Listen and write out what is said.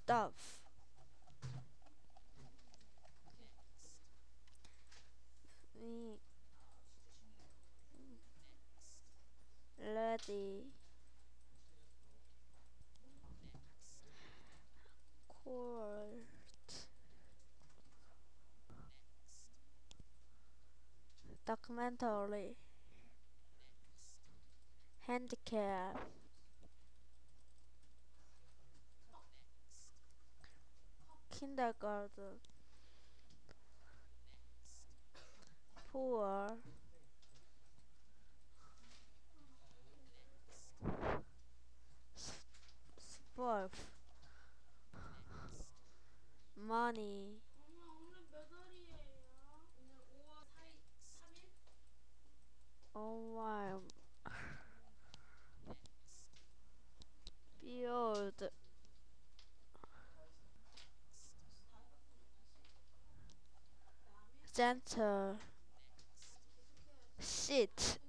stuff. Me ready. Court. Documentary. Handicap. Kindergarten. Poor. Sport. Money. Oh my. Build. Center. Shit.